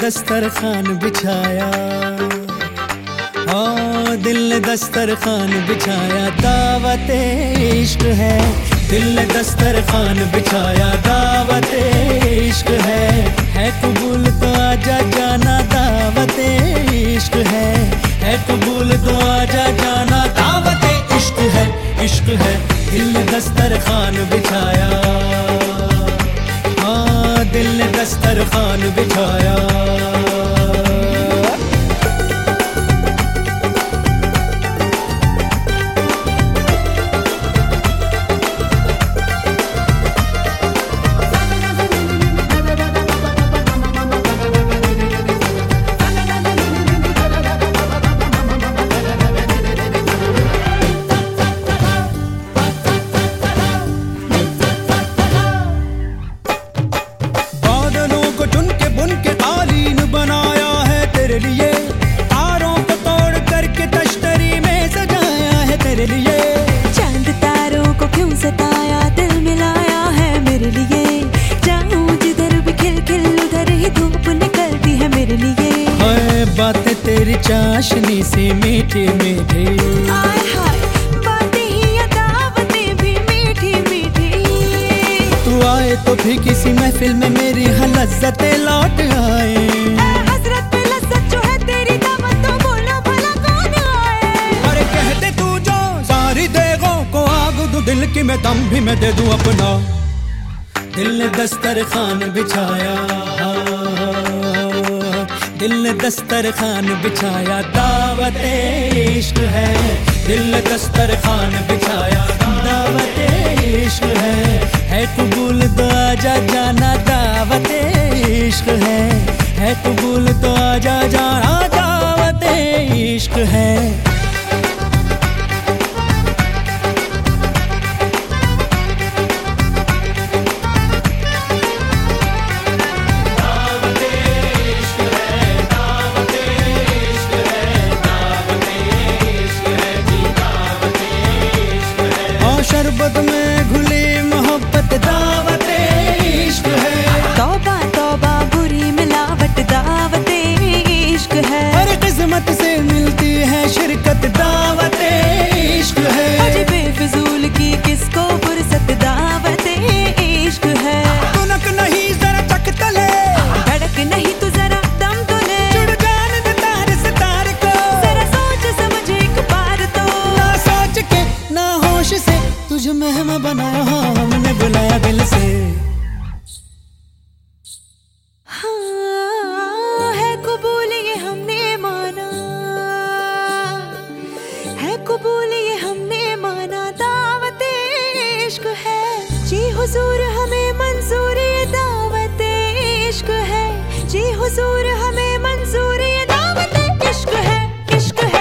दस्तरखान बिछाया, दिल ने दस्तरखान बिछाया, दावत इश्क है। दिल ने दस्तरखान बिछाया, दावत इश्क है कबूल तो आजा जाना, दावत इश्क है कबूल तो आजा जाना, दावत इश्क है, इश्क है। दिल ने दस्तरखान बिछाया, दिल ने दस्तरखान बिछाया। चांद तारों को क्यों सताया, दिल मिलाया है मेरे लिए। जाऊं जिधर भी खिल खिल उधर ही धूप निकलती है मेरे लिए। हाय बातें तेरी चाशनी सी मीठी मीठी, हाय हाय बातें ही या दावतें भी मीठी मीठी। तू आए तो भी किसी महफिल में मेरी लज्जतें लौट आए। हसरत पे लज्जत जो है तेरी दावत, तो बोलो भला कौन आए। अरे कहते तू जो सारी देगों को आग दूं, दिल की मैं दम भी मैं दे दूं अपना। दिल ने दस्तरखान बिछाया, दिल ने दस्तरखान बिछाया, दावत इश्क है। दिल ने दस्तरखान बिछाया, दावत इश्क है कबूल तो आजा जाना, दावत इश्क है कबूल तो आजा जाना, दावत इश्क है। शरबत में घुली मोहब्बत, दावत इश्क है। तौबा तौबा बुरी मिलावट, दावत इश्क है। हर किस्मत से मिलती है शिरकत, दावत इश्क है। अजी बेफिजूल की किसको फुर्सत, दावत इश्क है। तुनक नहीं जरा चक तले, धड़क नहीं तू जरा दम तो ले। जुड़ जान दे तार से तार को, जरा सोच समझ एक बार तो। ना सोच के ना होश से तुझे मेहमा बनाया, हमने बुलाया दिल से। हाँ है कबूल ये हमने माना, है कबूल ये हमने माना, दावत इश्क है। जी हुजूर हमें मंजूर ये दावत इश्क है। जी हुजूर हमें मंजूर ये दावत इश्क है, इश्क है।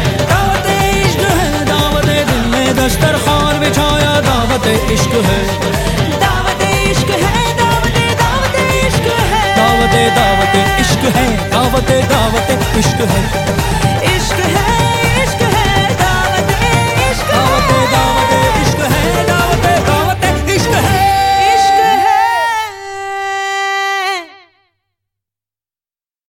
दस्तरखान बिछाया, दावत इश्क है।